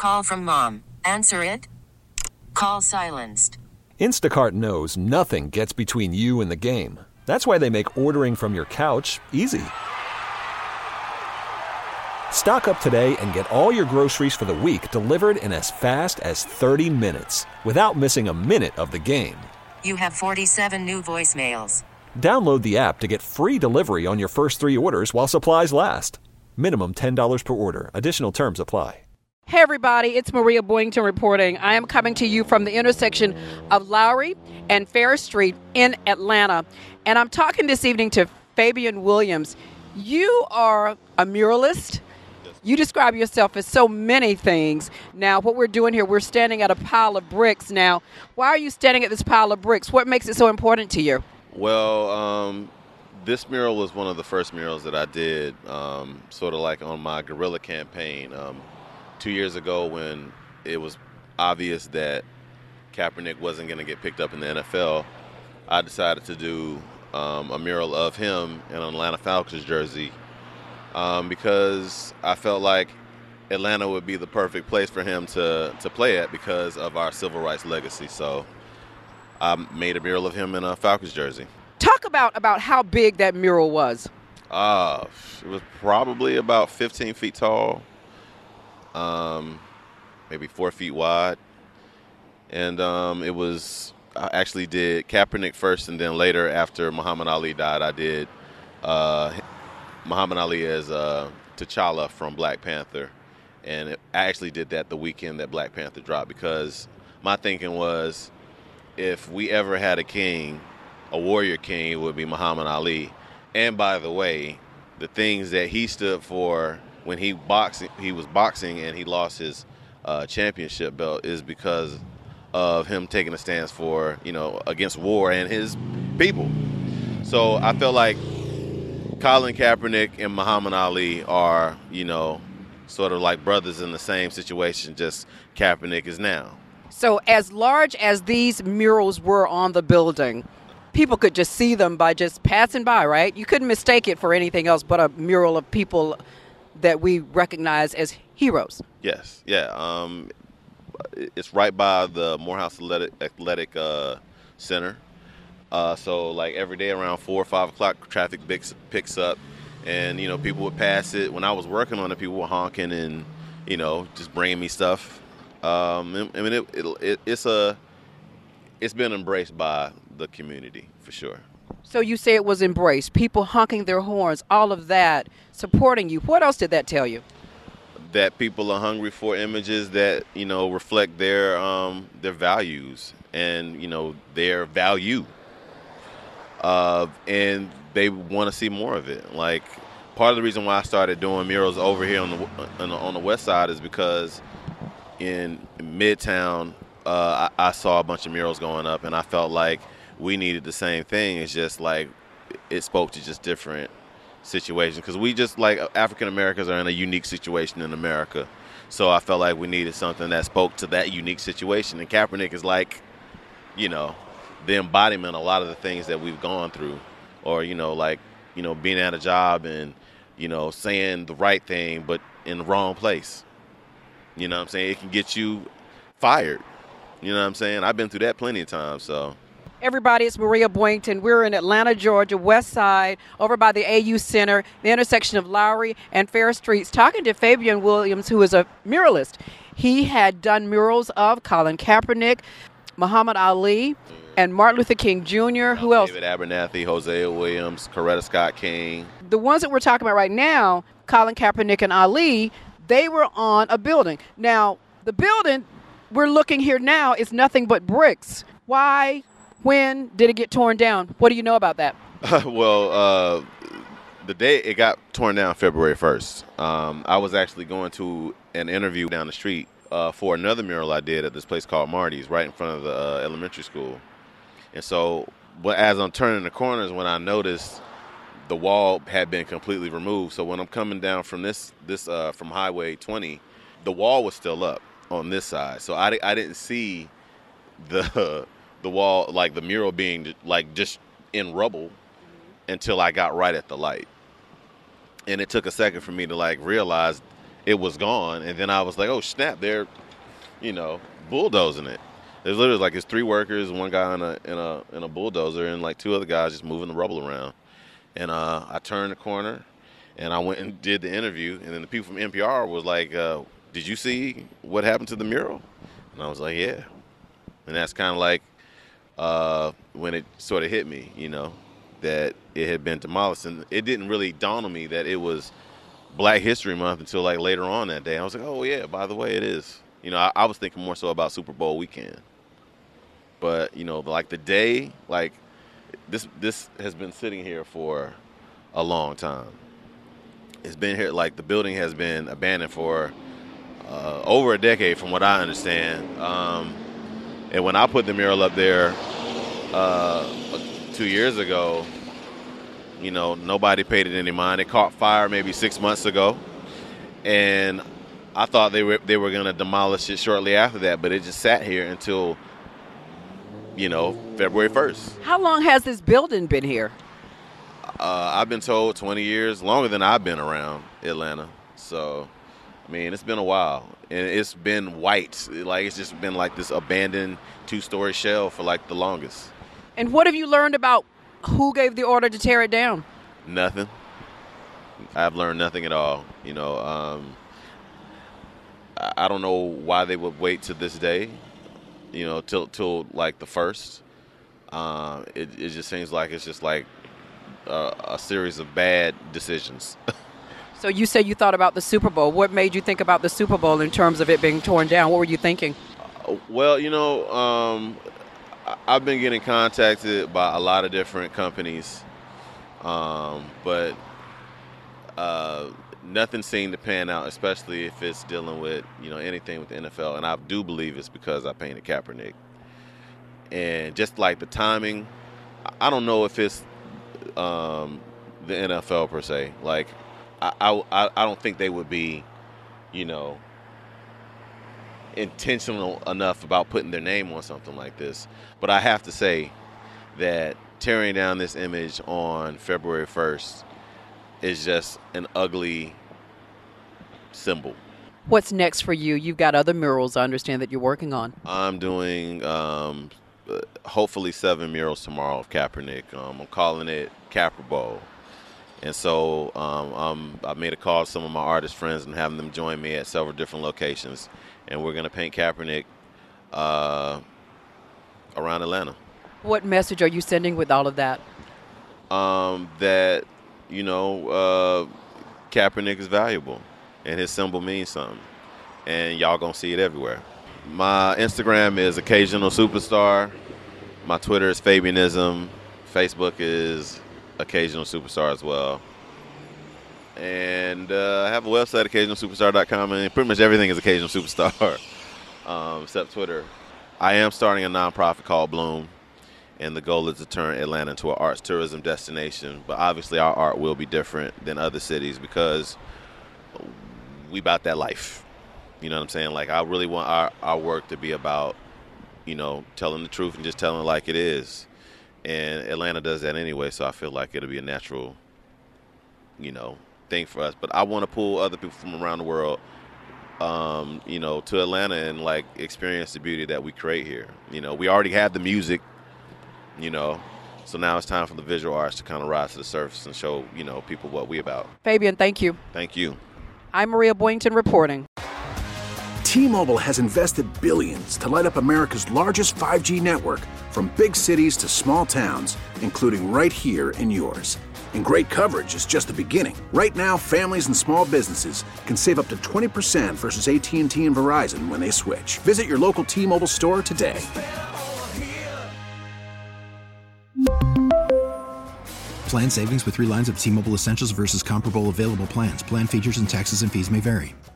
Call from mom. Answer it. Call silenced. Instacart knows nothing gets between you and the game. That's why they make ordering from your couch easy. Stock up today and get all your groceries for the week delivered in as fast as 30 minutes without missing a minute of the game. You have 47 new voicemails. Download the app to get free delivery on your first 3 orders while supplies last. Minimum $10 per order. Additional terms apply. Hey everybody, it's Maria Boynton reporting. I am coming to you from the intersection of Lowry and Fair Street in Atlanta. And I'm talking this evening to Fabian Williams. You are a muralist. You describe yourself as so many things. Now, what we're doing here, we're standing at a pile of bricks. Now, why are you standing at this pile of bricks? What makes it so important to you? Well, this mural was one of the first murals that I did, sort of like on my guerrilla campaign. 2 years ago when it was obvious that Kaepernick wasn't going to get picked up in the NFL, I decided to do a mural of him in an Atlanta Falcons jersey because I felt like Atlanta would be the perfect place for him to play at because of our civil rights legacy. So I made a mural of him in a Falcons jersey. Talk about how big that mural was. It was probably about 15 feet tall. Maybe 4 feet wide. And I actually did Kaepernick first, and then later after Muhammad Ali died, I did Muhammad Ali as T'Challa from Black Panther. And I actually did that the weekend that Black Panther dropped because my thinking was if we ever had a king, a warrior king, it would be Muhammad Ali. And by the way, the things that he stood for when he was boxing and he lost his championship belt is because of him taking a stance for, against war and his people. So I feel like Colin Kaepernick and Muhammad Ali are, sort of like brothers in the same situation, just Kaepernick is now. So as large as these murals were on the building, people could just see them by just passing by, right? You couldn't mistake it for anything else but a mural of people that we recognize as heroes. Yes, yeah. It's right by the Morehouse Athletic Center. So like every day around 4 or 5 o'clock, traffic picks up, and people would pass it. When I was working on it, people were honking and just bringing me stuff. It's been embraced by the community for sure. So you say it was embraced, people honking their horns, all of that, supporting you. What else did that tell you? That people are hungry for images that, reflect their values and, their value. And they want to see more of it. Like, part of the reason why I started doing murals over here on the west side is because in Midtown, I saw a bunch of murals going up, and I felt like we needed the same thing. It's just like it spoke to just different situations because we just like African Americans are in a unique situation in America. So I felt like we needed something that spoke to that unique situation. And Kaepernick is like, the embodiment of a lot of the things that we've gone through, or being at a job and saying the right thing but in the wrong place. You know what I'm saying? It can get you fired. You know what I'm saying? I've been through that plenty of times. So. Everybody, it's Maria Boynton. We're in Atlanta, Georgia, West Side, over by the AU Center, the intersection of Lowry and Fair Streets, talking to Fabian Williams, who is a muralist. He had done murals of Colin Kaepernick, Muhammad Ali, and Martin Luther King Jr. Who else? David Abernathy, Hosea Williams, Coretta Scott King. The ones that we're talking about right now, Colin Kaepernick and Ali, they were on a building. Now, the building we're looking here now is nothing but bricks. Why? When did it get torn down? What do you know about that? Well, the day it got torn down, February 1st, I was actually going to an interview down the street for another mural I did at this place called Marty's, right in front of the elementary school. And so as I'm turning the corners, when I noticed the wall had been completely removed. So when I'm coming down from from Highway 20, the wall was still up on this side. So I didn't see the wall, like the mural being like just in rubble until I got right at the light. And it took a second for me to like realize it was gone. And then I was like, oh, snap, they're, bulldozing it. There's literally like it's 3 workers, 1 guy in a bulldozer, and like 2 other guys just moving the rubble around. And I turned the corner, and I went and did the interview. And then the people from NPR was like, did you see what happened to the mural? And I was like, yeah. And that's kind of like when it sort of hit me, that it had been demolished. And it didn't really dawn on me that it was Black History Month until like later on that day. I was like, oh, yeah, by the way, it is. I was thinking more so about Super Bowl weekend. But, like the day, like this has been sitting here for a long time. It's been here, like the building has been abandoned for over a decade from what I understand. And when I put the mural up there 2 years ago, nobody paid it any mind. It caught fire maybe 6 months ago. And I thought they were going to demolish it shortly after that, but it just sat here until, February 1st. How long has this building been here? I've been told 20 years, longer than I've been around Atlanta. So, it's been a while. And it's been white. Like, it's just been like this abandoned 2-story shell for like the longest. And what have you learned about who gave the order to tear it down? Nothing. I've learned nothing at all. I don't know why they would wait to this day, till like the 1st. It just seems like it's just like a series of bad decisions. So you said you thought about the Super Bowl. What made you think about the Super Bowl in terms of it being torn down? What were you thinking? Well, I've been getting contacted by a lot of different companies, but nothing seemed to pan out, especially if it's dealing with, anything with the NFL. And I do believe it's because I painted Kaepernick. And just like the timing, I don't know if it's the NFL per se. Like, I don't think they would be, intentional enough about putting their name on something like this. But I have to say that tearing down this image on February 1st is just an ugly symbol. What's next for you? You've got other murals I understand that you're working on. I'm doing hopefully 7 murals tomorrow of Kaepernick. I'm calling it Capper Bowl. And so I made a call to some of my artist friends and having them join me at several different locations. And we're going to paint Kaepernick around Atlanta. What message are you sending with all of that? That, Kaepernick is valuable and his symbol means something. And y'all going to see it everywhere. My Instagram is Occasional Superstar. My Twitter is Fabianism. Facebook is Occasional Superstar as well. And I have a website, occasionalsuperstar.com, and pretty much everything is Occasional Superstar, except Twitter. I am starting a nonprofit called Bloom, and the goal is to turn Atlanta into an arts tourism destination. But obviously our art will be different than other cities because we about that life. You know what I'm saying? Like, I really want our work to be about, telling the truth and just telling it like it is. And Atlanta does that anyway, so I feel like it'll be a natural, thing for us. But I want to pull other people from around the world, to Atlanta and like experience the beauty that we create here. We already have the music, so now it's time for the visual arts to kind of rise to the surface and show, people what we about. Fabian, thank you. Thank you. I'm Maria Boynton reporting. T-Mobile has invested billions to light up America's largest 5G network, from big cities to small towns, including right here in yours. And great coverage is just the beginning. Right now, families and small businesses can save up to 20% versus AT&T and Verizon when they switch. Visit your local T-Mobile store today. Plan savings with 3 lines of T-Mobile Essentials versus comparable available plans. Plan features and taxes and fees may vary.